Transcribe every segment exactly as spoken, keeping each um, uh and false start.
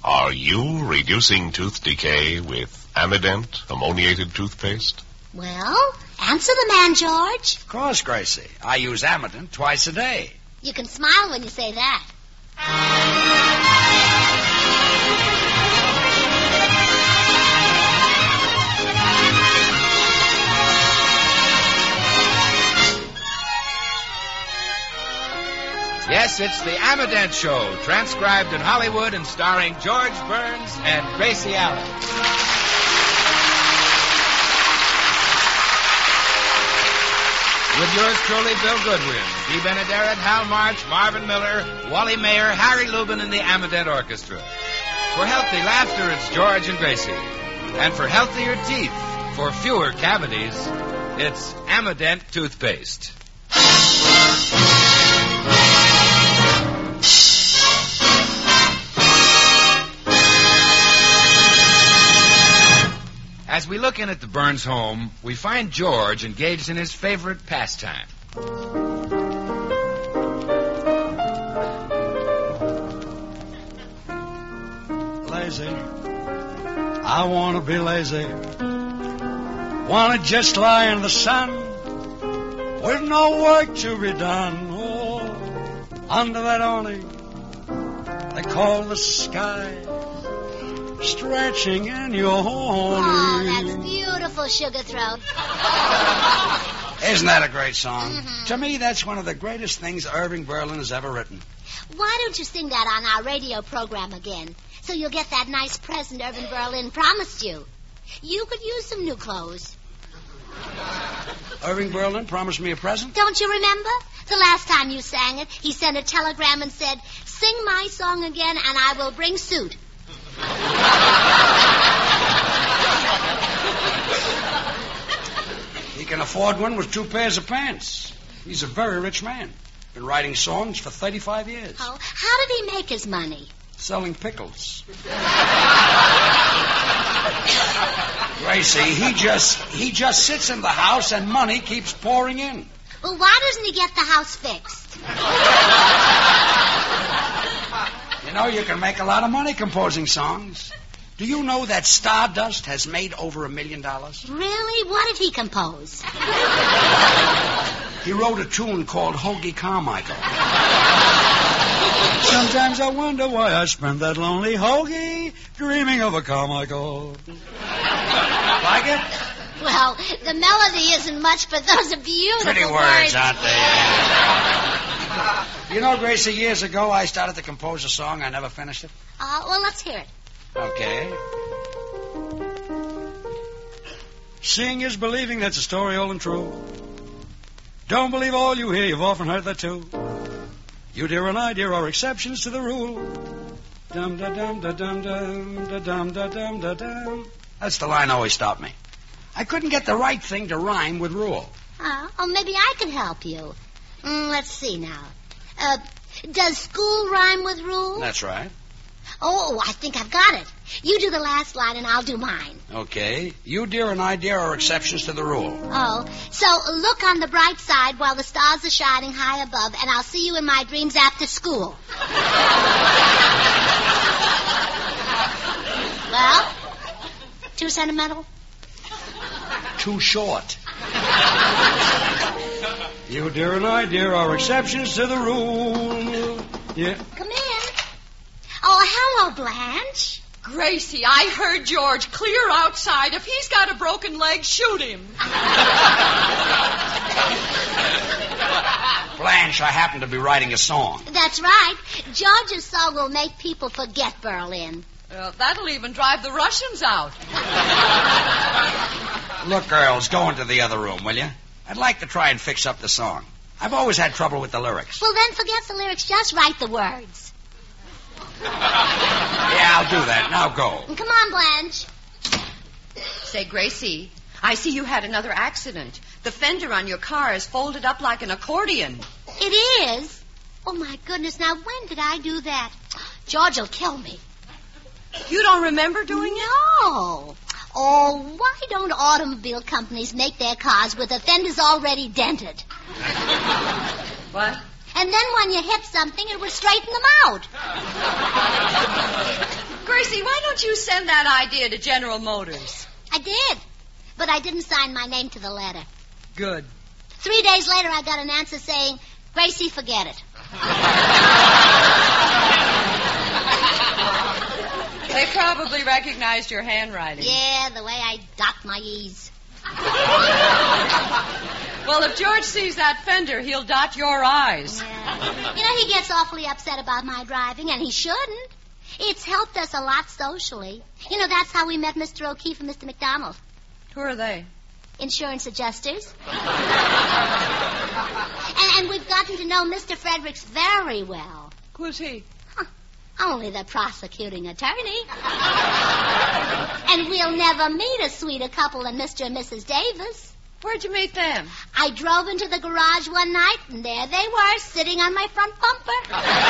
Are you reducing tooth decay with Amident ammoniated toothpaste? Well, answer the man, George. Of course, Gracie. I use Amident twice a day. You can smile when you say that. Yes, it's the Amident Show, transcribed in Hollywood and starring George Burns and Gracie Allen. With yours truly, Bill Goodwin, Dee Benaderet, Hal March, Marvin Miller, Wally Mayer, Harry Lubin, and the Amident Orchestra. For healthy laughter, it's George and Gracie. And for healthier teeth, for fewer cavities, it's Amident toothpaste. As we look in at the Burns home, we find George engaged in his favorite pastime. Lazy. I want to be lazy. Want to just lie in the sun with no work to be done. Oh, under that awning they call the sky. Stretching in your horn. Oh, that's beautiful, Sugar Throat. Isn't that a great song? Mm-hmm. To me, that's one of the greatest things Irving Berlin has ever written. Why don't you sing that on our radio program again, so you'll get that nice present Irving Berlin promised you? You could use some new clothes. Irving Berlin promised me a present? Don't you remember? The last time you sang it, he sent a telegram and said, "Sing my song again and I will bring suit." He can afford one with two pairs of pants. He's a very rich man. Been writing songs for thirty-five years. Oh, how did he make his money? Selling pickles. Gracie, he just he just sits in the house and money keeps pouring in. Well, why doesn't he get the house fixed? You know, you can make a lot of money composing songs. Do you know that Stardust has made over a million dollars? Really? What did he compose? He wrote a tune called Hoagie Carmichael. Sometimes I wonder why I spend that lonely hoagie dreaming of a Carmichael. Like it? Well, the melody isn't much, but those are beautiful Pretty words, words. aren't they? You know, Gracie, years ago I started to compose a song. I never finished it. Uh, well, let's hear it. Okay. Seeing is believing, that's a story old and true. Don't believe all you hear, you've often heard that too. You, dear, and I, dear, are exceptions to the rule. Dum da dum da dum dum da dum da dum da dum. That's the line always stopped me. I couldn't get the right thing to rhyme with rule. Uh, oh, maybe I can help you. Mm, let's see now. Uh, does school rhyme with rule? That's right. Oh, I think I've got it. You do the last line and I'll do mine. Okay. You, dear, and I, dear, are exceptions to the rule. Oh, so look on the bright side while the stars are shining high above, and I'll see you in my dreams after school. Well, too sentimental? Too short. You, dear, and I, dear, are exceptions to the rule. Yeah. Come in. Oh, hello, Blanche. Gracie, I heard George clear outside. If he's got a broken leg, shoot him. Blanche, I happen to be writing a song. That's right. George's song will make people forget Berlin. Uh, that'll even drive the Russians out. Look, girls, go into the other room, will you? I'd like to try and fix up the song. I've always had trouble with the lyrics. Well, then forget the lyrics. Just write the words. Yeah, I'll do that. Now go. Come on, Blanche. Say, Gracie, I see you had another accident. The fender on your car is folded up like an accordion. It is? Oh, my goodness. Now, when did I do that? George will kill me. You don't remember doing it? No. Oh, why don't automobile companies make their cars with the fenders already dented? What? And then when you hit something, it would straighten them out. Gracie, don't you send that idea to General Motors? I did, but I didn't sign my name to the letter. Good. Three days later, I got an answer saying, Gracie, forget it. They probably recognized your handwriting. Yeah, the way I dot my E's. Well, if George sees that fender, he'll dot your I's. Yeah. You know, he gets awfully upset about my driving, and he shouldn't. It's helped us a lot socially. You know, that's how we met Mister O'Keefe and Mister McDonald. Who are they? Insurance adjusters. and, and we've gotten to know Mister Fredericks very well. Who's he? Huh. Only the prosecuting attorney. And we'll never meet a sweeter couple than Mister and Missus Davis. Where'd you meet them? I drove into the garage one night, and there they were, sitting on my front bumper.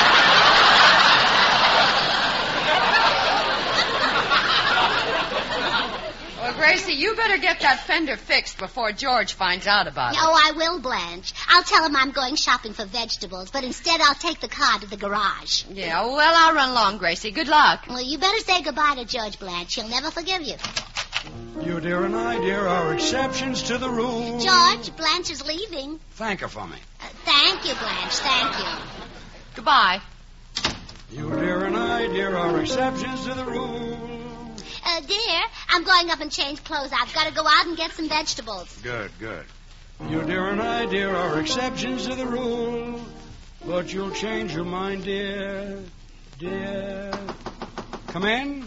Well, Gracie, you better get that fender fixed before George finds out about it. Oh, I will, Blanche. I'll tell him I'm going shopping for vegetables, but instead I'll take the car to the garage. Yeah, well, I'll run along, Gracie. Good luck. Well, you better say goodbye to George, Blanche. He'll never forgive you. You, dear, and I, dear, are exceptions to the rule. George, Blanche is leaving. Thank her for me. Uh, thank you, Blanche. Thank you. Goodbye. You, dear, and I, dear, are exceptions to the rule. Uh, dear, I'm going up and change clothes. I've got to go out and get some vegetables. Good, good. You, dear, and I, dear, are exceptions to the rule. But you'll change your mind, dear, dear. Come in.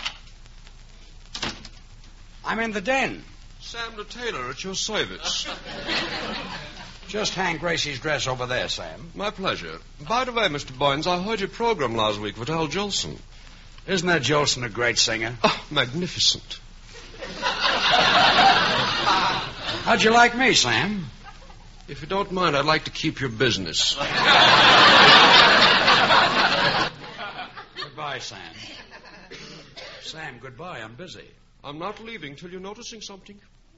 I'm in the den. Sam the tailor at your service. Just hang Gracie's dress over there, Sam. My pleasure. By the way, Mister Boynes, I heard your program last week with Al Jolson. Isn't that Jolson a great singer? Oh, magnificent. How'd you like me, Sam? If you don't mind, I'd like to keep your business. Goodbye, Sam. Sam, goodbye. I'm busy. I'm not leaving till you're noticing something.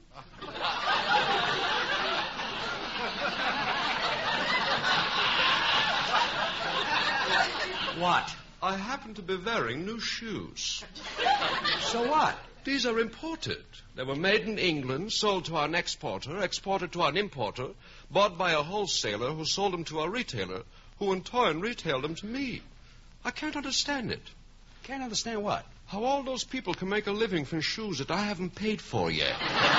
What? I happen to be wearing new shoes. So what? These are imported. They were made in England, sold to an exporter, exported to an importer, bought by a wholesaler who sold them to a retailer, who in turn retailed them to me. I can't understand it. Can't understand what? How all those people can make a living from shoes that I haven't paid for yet.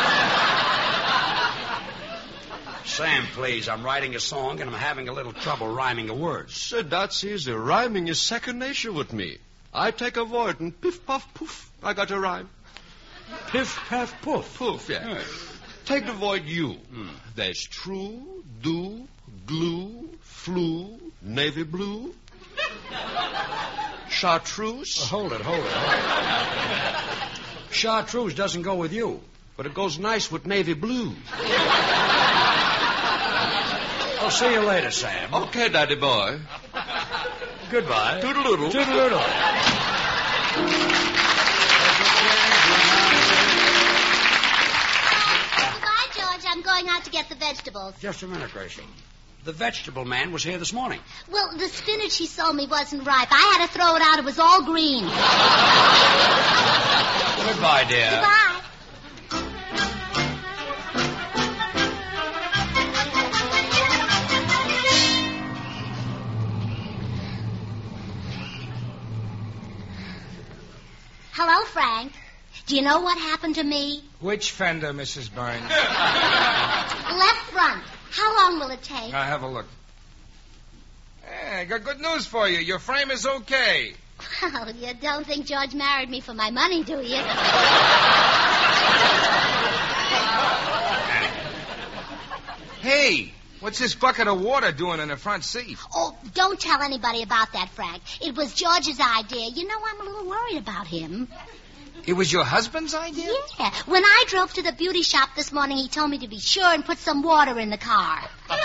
Sam, please, I'm writing a song and I'm having a little trouble rhyming the words. Sir, that's easy. Rhyming is second nature with me. I take a word and piff, puff, poof, I got a rhyme. Piff, paff, poof. Poof, yeah. Yes. Take the word you. Hmm. There's true, do, glue, flu, navy blue. Chartreuse. Oh, hold it, hold it, hold it. Chartreuse doesn't go with you. But it goes nice with navy blue. I'll see you later, Sam. Okay, Daddy boy. Goodbye. Toodle-oodle. Toodle-oodle. Goodbye, George. I'm going out to get the vegetables. Just a minute, Gracie. The vegetable man was here this morning. Well, the spinach he sold me wasn't ripe. I had to throw it out. It was all green. Goodbye, dear. Goodbye. Hello, Frank. Do you know what happened to me? Which fender, Missus Burns? Left front. How long will it take? I'll have a look. Hey, I got good news for you. Your frame is okay. Well, you don't think George married me for my money, do you? Hey, what's this bucket of water doing in the front seat? Oh, don't tell anybody about that, Frank. It was George's idea. You know, I'm a little worried about him. It was your husband's idea? Yeah. When I drove to the beauty shop this morning, he told me to be sure and put some water in the car.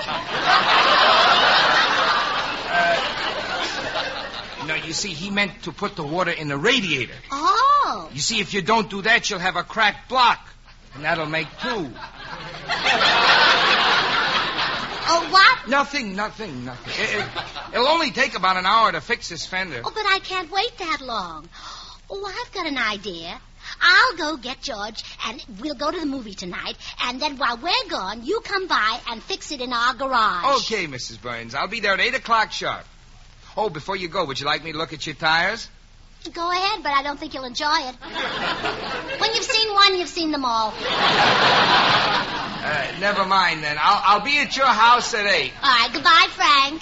Uh, no, you see, he meant to put the water in the radiator. Oh. You see, if you don't do that, you'll have a cracked block. And that'll make two. Oh, what? Nothing, nothing, nothing. It, it, it'll only take about an hour to fix this fender. Oh, but I can't wait that long. Oh, I've got an idea. I'll go get George, and we'll go to the movie tonight, and then while we're gone, you come by and fix it in our garage. Okay, Missus Burns. I'll be there at eight o'clock sharp. Oh, before you go, would you like me to look at your tires? Go ahead, but I don't think you'll enjoy it. When you've seen one, you've seen them all. Uh, never mind, then. I'll, I'll be at your house at eight. All right, goodbye, Frank.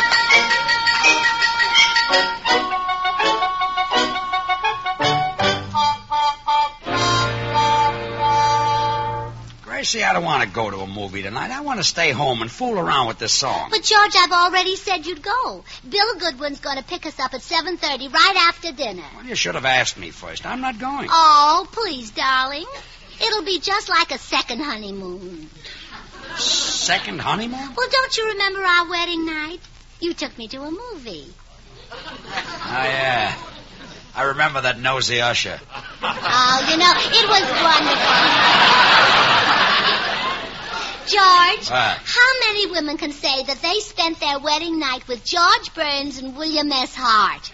Gracie, I don't want to go to a movie tonight. I want to stay home and fool around with this song. But, George, I've already said you'd go. Bill Goodwin's going to pick us up at seven thirty right after dinner. Well, you should have asked me first. I'm not going. Oh, please, darling. It'll be just like a second honeymoon. Second honeymoon? Well, don't you remember our wedding night? You took me to a movie. Oh, yeah. I remember that nosy usher. Oh, you know, it was wonderful. George, what? How many women can say that they spent their wedding night with George Burns and William S. Hart?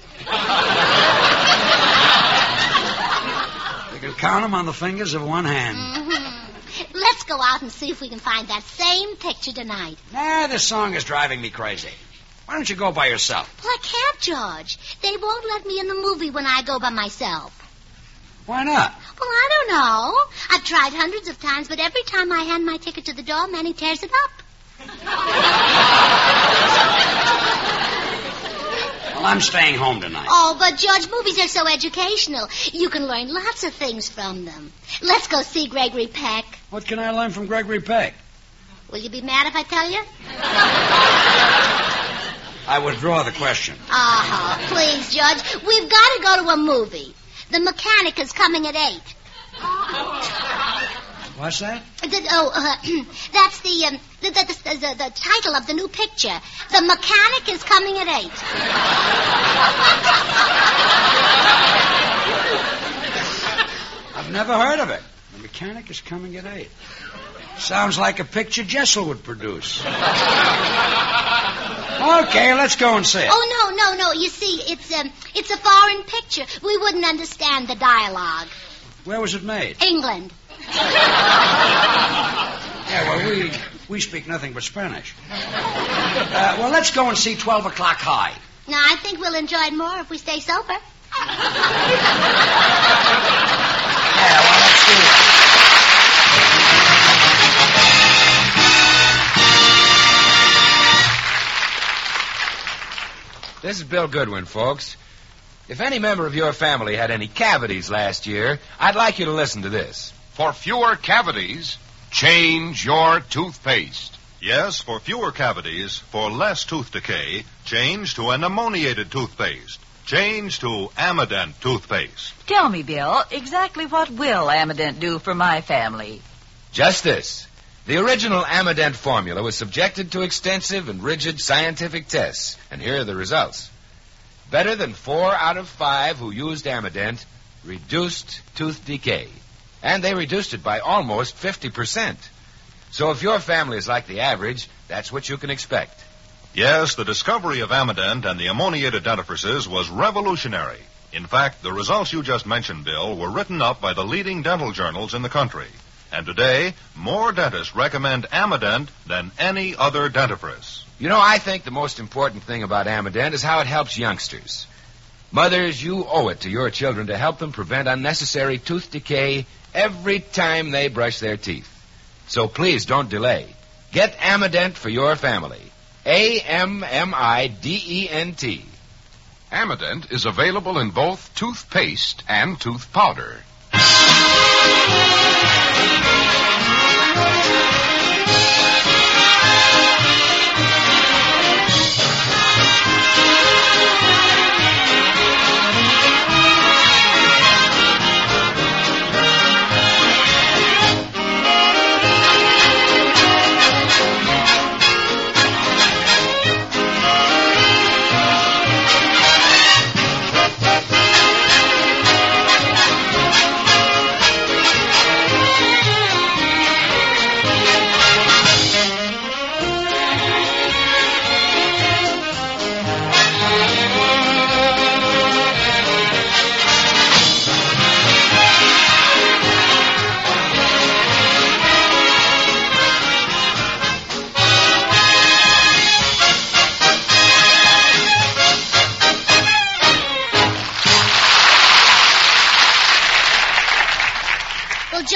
You can count them on the fingers of one hand. Mm-hmm. Let's go out and see if we can find that same picture tonight. Nah, this song is driving me crazy. Why don't you go by yourself? Well, I can't, George. They won't let me in the movie when I go by myself. Why not? Well, I don't know. I've tried hundreds of times, but every time I hand my ticket to the doorman, he tears it up. Well, I'm staying home tonight. Oh, but, George, movies are so educational. You can learn lots of things from them. Let's go see Gregory Peck. What can I learn from Gregory Peck? Will you be mad if I tell you? I withdraw the question. Oh, please, George. We've got to go to a movie. The Mechanic is coming at eight. What's that? The, oh, uh, that's the, um, the, the, the, the, the title of the new picture. The Mechanic is coming at eight. I've never heard of it. The Mechanic is coming at eight. Sounds like a picture Jessel would produce. Okay, let's go and see it. Oh, no, no, no. You see, it's, um, it's a foreign picture. We wouldn't understand the dialogue. Where was it made? England. Yeah, well, we we speak nothing but Spanish. Uh, well, let's go and see twelve o'clock High. Now, I think we'll enjoy it more if we stay sober. Yeah, well, let's do it. This is Bill Goodwin, folks. If any member of your family had any cavities last year, I'd like you to listen to this. For fewer cavities, change your toothpaste. Yes, for fewer cavities, for less tooth decay, change to an ammoniated toothpaste. Change to Amident toothpaste. Tell me, Bill, exactly what will Amident do for my family? Just this. The original Amident formula was subjected to extensive and rigid scientific tests, and here are the results. Better than four out of five who used Amident reduced tooth decay, and they reduced it by almost fifty percent. So if your family is like the average, that's what you can expect. Yes, the discovery of Amident and the ammoniated dentifrices was revolutionary. In fact, the results you just mentioned, Bill, were written up by the leading dental journals in the country. And today, more dentists recommend Amident than any other dentifrice. You know, I think the most important thing about Amident is how it helps youngsters. Mothers, you owe it to your children to help them prevent unnecessary tooth decay every time they brush their teeth. So please don't delay. Get Amident for your family. A M M I D E N T. Amident is available in both toothpaste and tooth powder.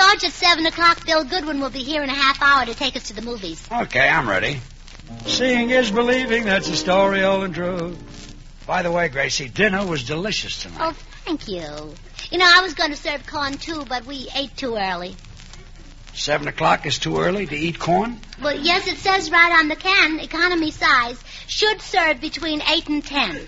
George, at seven o'clock, Bill Goodwin will be here in a half hour to take us to the movies. Okay, I'm ready. Seeing is believing, that's a story old and true. By the way, Gracie, dinner was delicious tonight. Oh, thank you. You know, I was going to serve corn, too, but we ate too early. Seven o'clock is too early to eat corn? Well, yes, it says right on the can, economy size, should serve between eight and ten.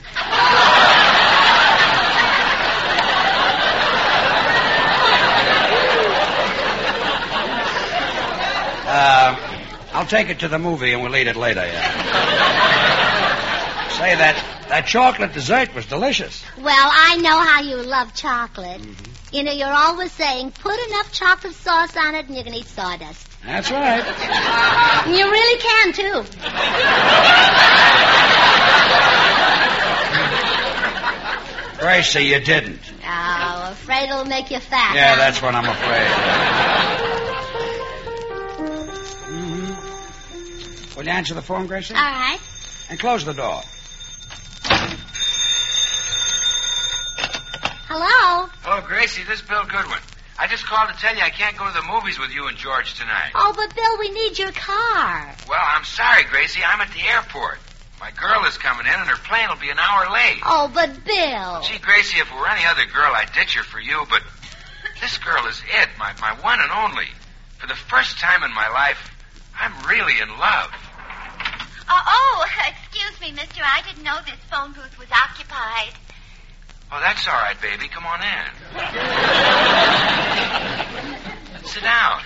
Uh, I'll take it to the movie and we'll eat it later, yeah. Say, that, that chocolate dessert was delicious. Well, I know how you love chocolate. Mm-hmm. You know, you're always saying, put enough chocolate sauce on it and you can eat sawdust. That's right. You really can, too. Gracie, you didn't. Oh, afraid it'll make you fat. Yeah, huh? that's what I'm afraid. Mm-hmm. Will you answer the phone, Gracie? All right. And close the door. Hello? Hello, Gracie. This is Bill Goodwin. I just called to tell you I can't go to the movies with you and George tonight. Oh, but Bill, we need your car. Well, I'm sorry, Gracie. I'm at the airport. My girl is coming in, and her plane will be an hour late. Oh, but Bill. Gee, Gracie, if it were any other girl, I'd ditch her for you, but this girl is it, my, my one and only. For the first time in my life, I'm really in love. Uh, oh, excuse me, mister. I didn't know this phone booth was occupied. Oh, that's all right, baby. Come on in. Sit down.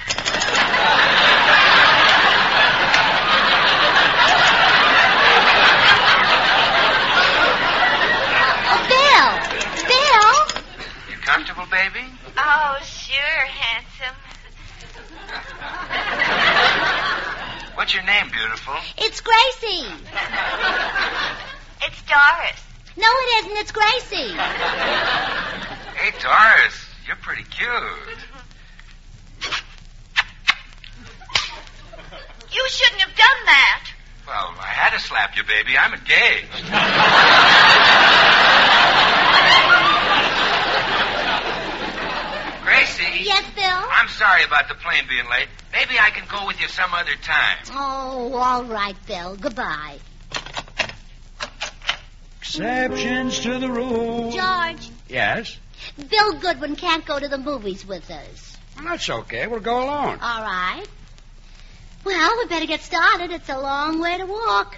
Oh, Bill. Bill? You comfortable, baby? Oh, sure, handsome. What's your name, beautiful? It's Gracie. It's Doris. No, it isn't. It's Gracie. Hey, Doris, you're pretty cute. You shouldn't have done that. Well, I had to slap you, baby. I'm engaged. Gracie. Yes, Bill? I'm sorry about the plane being late. Maybe I can go with you some other time. Oh, all right, Bill. Goodbye. Exceptions to the rule. George. Yes? Bill Goodwin can't go to the movies with us. Well, that's okay. We'll go alone. All right. Well, we better get started. It's a long way to walk.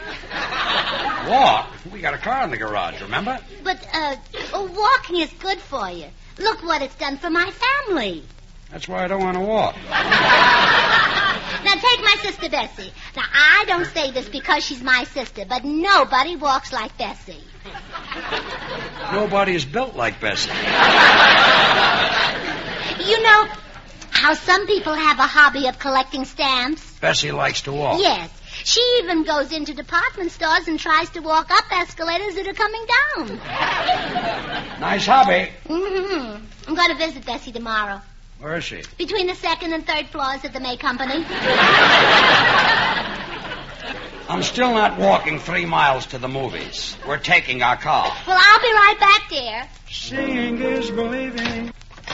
Walk? We got a car in the garage, remember? But, uh, walking is good for you. Look what it's done for my family. That's why I don't want to walk. Now, take my sister Bessie. Now, I don't say this because she's my sister, but nobody walks like Bessie. Nobody is built like Bessie. You know how some people have a hobby of collecting stamps? Bessie likes to walk. Yes. She even goes into department stores and tries to walk up escalators that are coming down. Nice hobby. Mm-hmm. I'm going to visit Bessie tomorrow. Where is she? Between the second and third floors of the May Company. I'm still not walking three miles to the movies. We're taking our car. Well, I'll be right back, dear. Seeing is believing.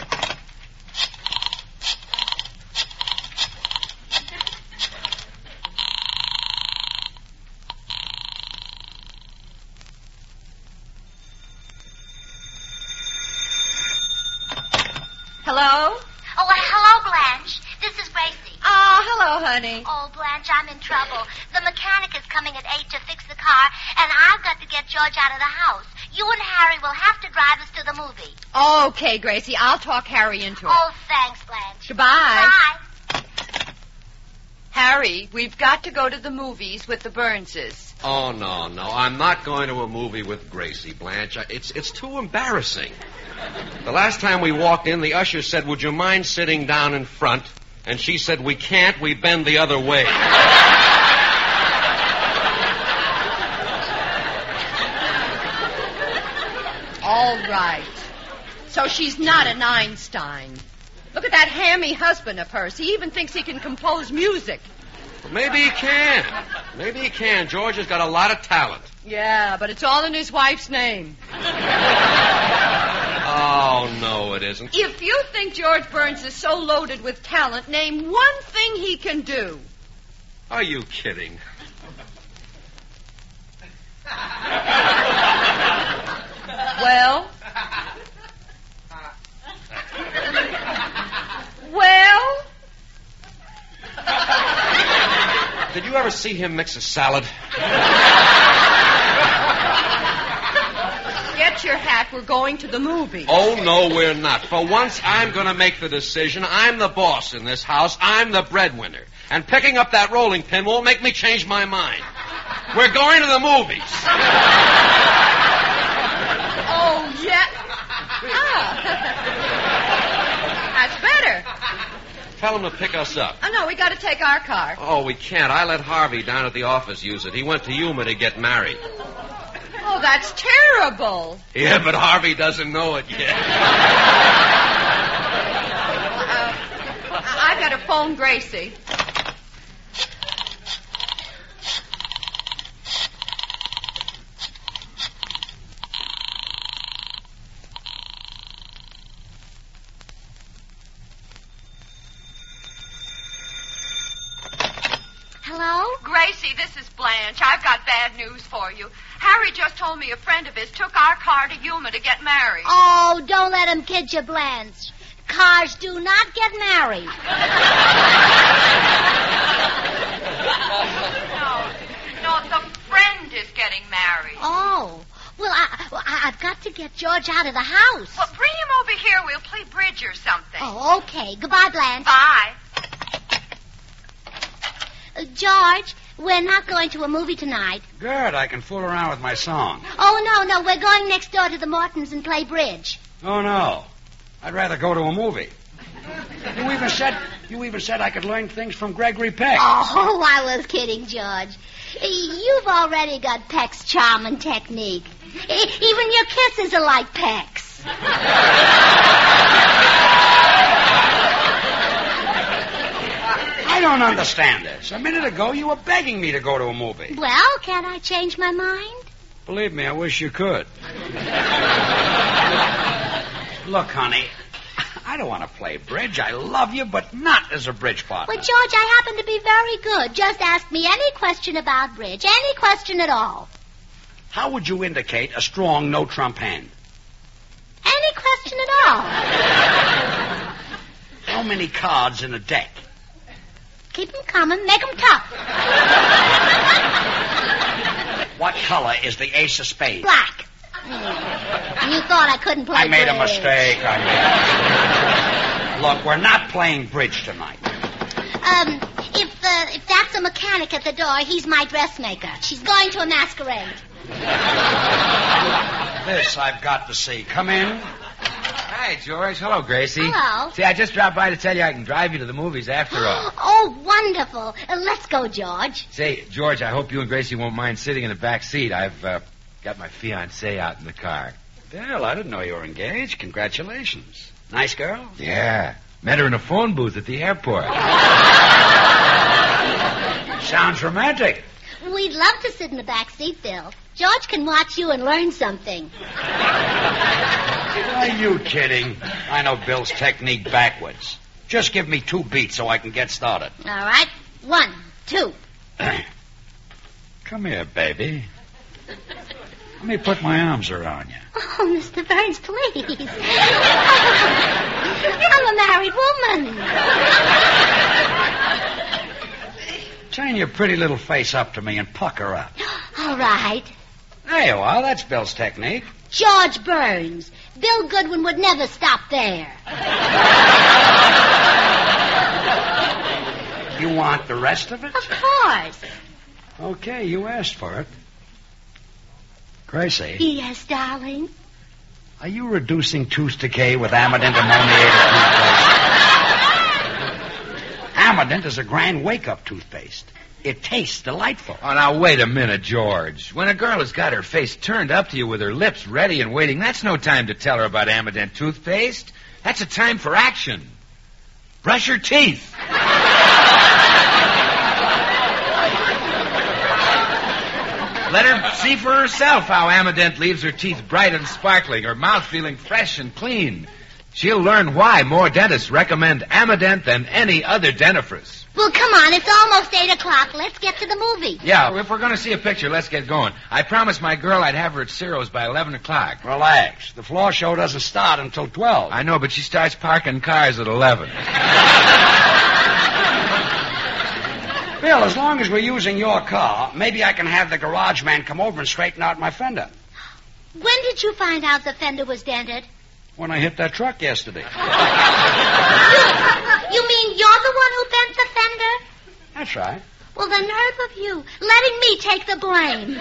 Hello? Oh, well, hello, Blanche. This is Gracie. Oh, hello, honey. Oh, Blanche, I'm in trouble. The mechanic is coming at eight to fix the car, and I've got to get George out of the house. You and Harry will have to drive us to the movie. Okay, Gracie, I'll talk Harry into it. Oh, thanks, Blanche. Goodbye. Bye. Harry, we've got to go to the movies with the Burnses. Oh, no, no. I'm not going to a movie with Gracie, Blanche. It's, it's too embarrassing. The last time we walked in, the usher said, "Would you mind sitting down in front?" And she said, "We can't. We bend the other way." All right. So she's not an Einstein. Look at that hammy husband of hers. He even thinks he can compose music. Well, maybe he can. Maybe he can. George has got a lot of talent. Yeah, but it's all in his wife's name. Oh, no, it it isn't. If you think George Burns is so loaded with talent, name one thing he can do. Are you kidding? Well? Well? Did you ever see him mix a salad? Get your hat. We're going to the movies. Oh, no, we're not. For once, I'm going to make the decision. I'm the boss in this house. I'm the breadwinner. And picking up that rolling pin won't make me change my mind. We're going to the movies. Oh, yeah. Ah. That's better. Tell him to pick us up. Oh, no, we got to take our car. Oh, we can't. I let Harvey down at the office use it. He went to Yuma to get married. Oh, that's terrible. Yeah, but Harvey doesn't know it yet. uh, I've got to phone Gracie. Hello? Gracie, this is Blanche. I've got bad news for you. Harry just told me a friend of his took our car to Yuma to get married. Oh, don't let him kid you, Blanche. Cars do not get married. No, no, the friend is getting married. Oh, well, I, well, I- I've got to get George out of the house. Well, bring him over here. We'll play bridge or something. Oh, okay. Goodbye, Blanche. Bye. Uh, George, we're not going to a movie tonight. Good, I can fool around with my song. Oh, no, no, we're going next door to the Mortons and play bridge. Oh, no. I'd rather go to a movie. You even said you even said I could learn things from Gregory Peck. Oh, I was kidding, George. You've already got Peck's charm and technique. E- Even your kisses are like Peck's. I don't understand this. A minute ago, you were begging me to go to a movie. Well, can't I change my mind? Believe me, I wish you could. Look, honey, I don't want to play bridge. I love you, but not as a bridge partner. Well, George, I happen to be very good. Just ask me any question about bridge. Any question at all. How would you indicate a strong no-trump hand? Any question at all. How many cards in a deck? Keep them coming. Make them tough. What color is the ace of spades? Black. You thought I couldn't play I made bridge. a mistake. I made a mistake. Look, we're not playing bridge tonight. Um, if uh, if that's a mechanic at the door, he's my dressmaker. She's going to a masquerade. This I've got to see. Come in. Hi, George. Hello, Gracie. Hello. See, I just dropped by to tell you I can drive you to the movies after all. Oh, wonderful. Uh, let's go, George. Say, George, I hope you and Gracie won't mind sitting in the back seat. I've uh, got my fiancée out in the car. Well, I didn't know you were engaged. Congratulations. Nice girl? Yeah. Met her in a phone booth at the airport. Sounds romantic. We'd love to sit in the back seat, Bill. George can watch you and learn something. Are you kidding? I know Bill's technique backwards. Just give me two beats so I can get started. All right. One, two. Come here, baby. Let me put my arms around you. Oh, Mister Burns, please. I'm a married woman. Turn your pretty little face up to me and pucker up. All right. There you are. That's Bill's technique. George Burns. Bill Goodwin would never stop there. You want the rest of it? Of course. Okay, you asked for it. Gracie, Yes, darling. are you reducing tooth decay with Amident ammoniated toothpaste? Amident is a grand wake-up toothpaste. It tastes delightful. Oh, now, wait a minute, George. When a girl has got her face turned up to you with her lips ready and waiting, that's no time to tell her about Amident toothpaste. That's a time for action. Brush her teeth. Let her see for herself how Amident leaves her teeth bright and sparkling, her mouth feeling fresh and clean. She'll learn why more dentists recommend Amident than any other dentifrice. Well, come on. It's almost eight o'clock. Let's get to the movie. Yeah, if we're going to see a picture, let's get going. I promised my girl I'd have her at Ciro's by eleven o'clock. Relax. The floor show doesn't start until twelve. I know, but she starts parking cars at eleven. Bill, as long as we're using your car, maybe I can have the garage man come over and straighten out my fender. When did you find out the fender was dented? When I hit that truck yesterday. You, you mean you're the one who bent the fender? That's right. Well, the nerve of you, letting me take the blame.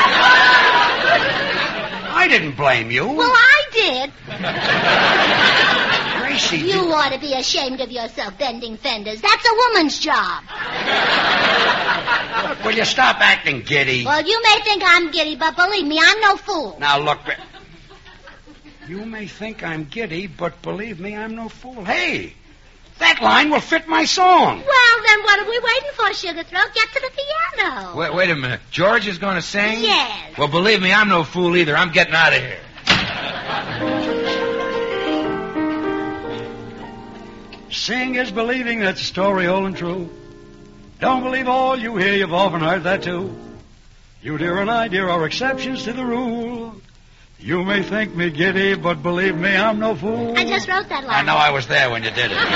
I didn't blame you. Well, I did. Gracie, You did... ought to be ashamed of yourself bending fenders. That's a woman's job. Look, will you stop acting giddy? Well, you may think I'm giddy, but believe me, I'm no fool. Now, look... You may think I'm giddy, but believe me, I'm no fool. Hey, that line will fit my song. Well, then what are we waiting for, Sugar Throat? Get to the piano. Wait, wait a minute. George is going to sing? Yes. Well, believe me, I'm no fool either. I'm getting out of here. Sing is believing, that's a story old and true. Don't believe all you hear, you've often heard that too. You, dear, and I, dear, are exceptions to the rule. You may think me giddy, but believe me, I'm no fool. I just wrote that line. I know I was there when you did it. Uh,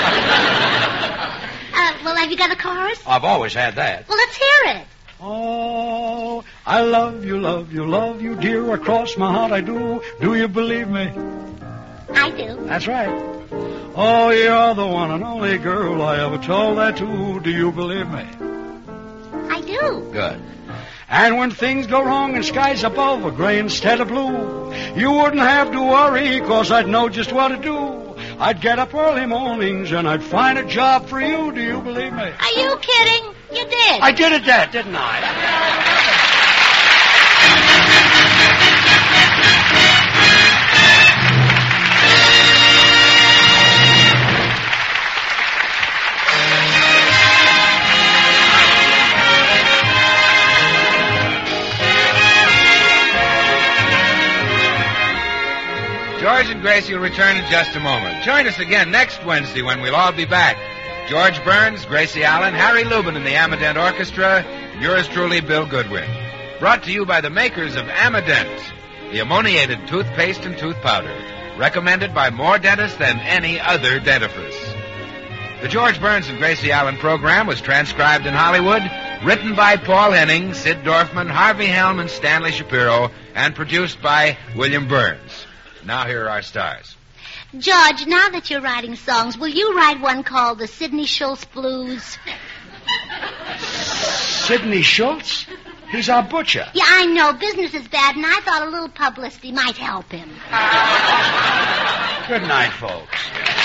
well, have you got a chorus? I've always had that. Well, let's hear it. Oh, I love you, love you, love you, dear, across my heart I do. Do you believe me? I do. That's right. Oh, you're the one and only girl I ever told that to. Do you believe me? I do. Good. And when things go wrong and skies above are gray instead of blue, you wouldn't have to worry, 'cause I'd know just what to do. I'd get up early mornings and I'd find a job for you. Do you believe me? Are you kidding? You did. I did it that, didn't I? George and Gracie will return in just a moment. Join us again next Wednesday when we'll all be back. George Burns, Gracie Allen, Harry Lubin and the Amident Orchestra, yours truly, Bill Goodwin. Brought to you by the makers of Amident, the ammoniated toothpaste and tooth powder, recommended by more dentists than any other dentifrice. The George Burns and Gracie Allen program was transcribed in Hollywood, written by Paul Henning, Sid Dorfman, Harvey Helm, and Stanley Shapiro, and produced by William Burns. Now here are our stars. George, now that you're writing songs, will you write one called the Sidney Schultz Blues? Sidney Schultz? He's our butcher. Yeah, I know. Business is bad, and I thought a little publicity might help him. Good night, folks.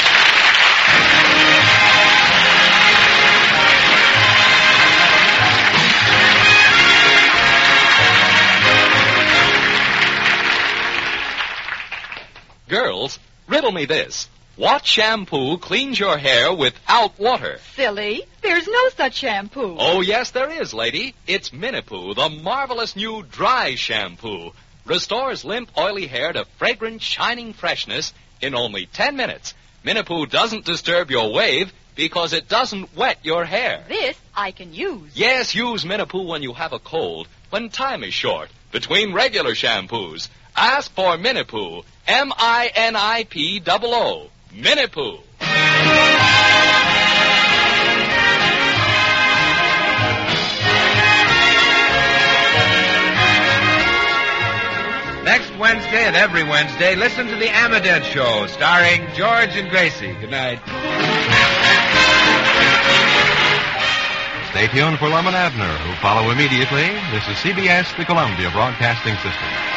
Girls, riddle me this. What shampoo cleans your hair without water? Silly. There's no such shampoo. Oh, yes, there is, lady. It's Minipoo, the marvelous new dry shampoo. Restores limp, oily hair to fragrant, shining freshness in only ten minutes. Minipoo doesn't disturb your wave because it doesn't wet your hair. This I can use. Yes, use Minipoo when you have a cold, when time is short, between regular shampoos. Ask for Minipoo. M I N I P O O. Minipoo. Next Wednesday and every Wednesday, listen to the Amident Show, starring George and Gracie. Good night. Stay tuned for Lum and Abner, who follow immediately. This is C B S, the Columbia Broadcasting System.